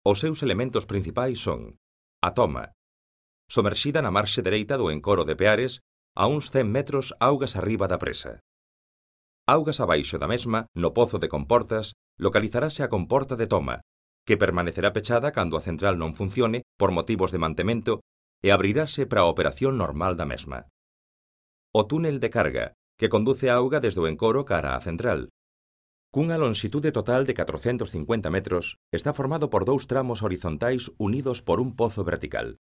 Os seus elementos principais son a toma, somerxida na marxe dereita do encoro de Peares, a uns 100 metros augas arriba da presa. Augas abaixo da mesma, no pozo de Comportas, localizarase a comporta de toma, que permanecerá pechada cando a central non funcione por motivos de mantemento e abrirase para a operación normal da mesma. O túnel de carga, que conduce a auga desde o encoro cara á central. Cunha lonsitude total de 450 metros, está formado por 2 tramos horizontais unidos por un pozo vertical.